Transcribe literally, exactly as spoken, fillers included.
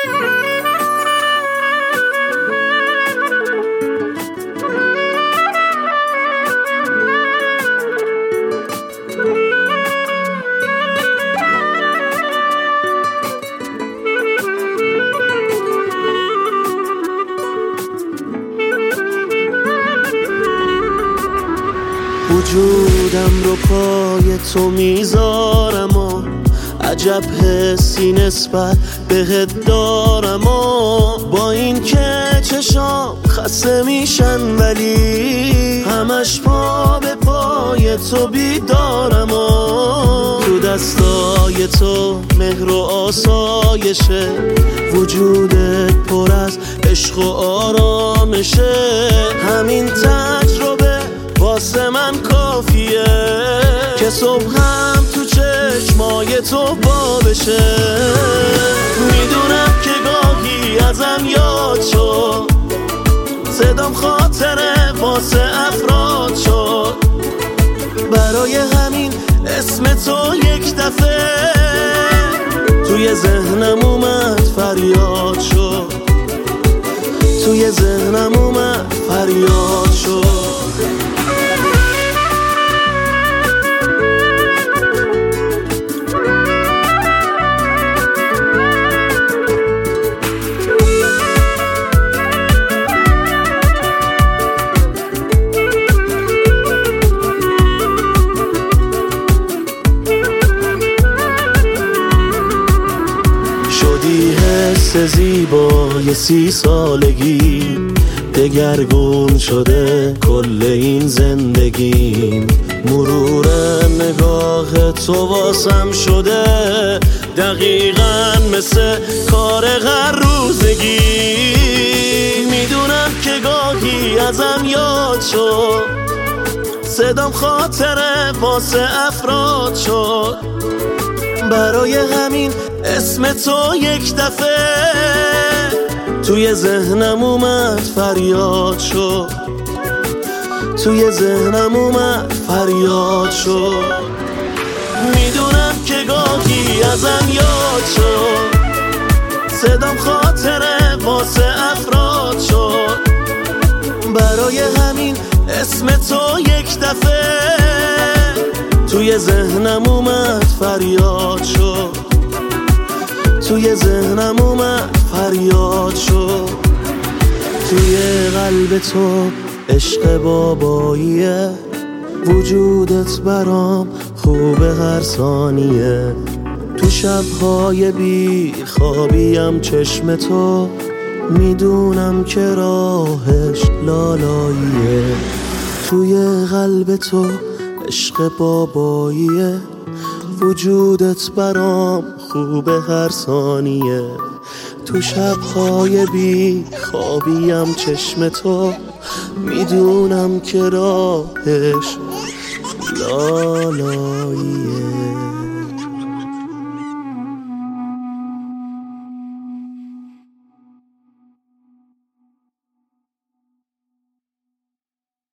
وجودم رو پای تو میذارم و عجب حسی نسبت بهت دارم و با این که چشام خسته میشن ولی همش پا به پای تو بیدارم و تو دستای تو مهر و آسایشه وجودت پر از عشق و آرامشه همین تجربه واسه من کافیه که صبحم تو چشمای تو با بشه میدونم که گاهی ازم یاد شد صدام خاطره واسه افراد شد برای همین اسم تو یک دفعه توی ذهنم اومد فریاد شد توی ذهنم اومد فریاد شد شدی حس زیبای سی سالگی دگرگون شده کل این زندگیم مرور نگاه تو واسم شده دقیقاً مثل کار هر روزگی میدونم که گاهی ازم یاد شد صدام خاطره واسه افراد شد برای همین اسم تو یک دفعه توی ذهنم اومد فریاد شد توی ذهنم اومد فریاد شد میدونم که گاهی ازم یاد شد صدام خاطره واسه افراد شد برای همین اسم تو یک دفعه توی ذهنم اومد فریاد شد توی ذهنم اومد فریاد شد توی قلب تو عشق باباییه وجودت برام خوبه هر ثانیه تو شبهای بی خوابیم چشم تو میدونم که راهش لالاییه توی قلب تو عشق باباییه وجودت برام خوبه هر ثانیه تو شبهای بی خوابیم چشم تو میدونم که راهش لالاییه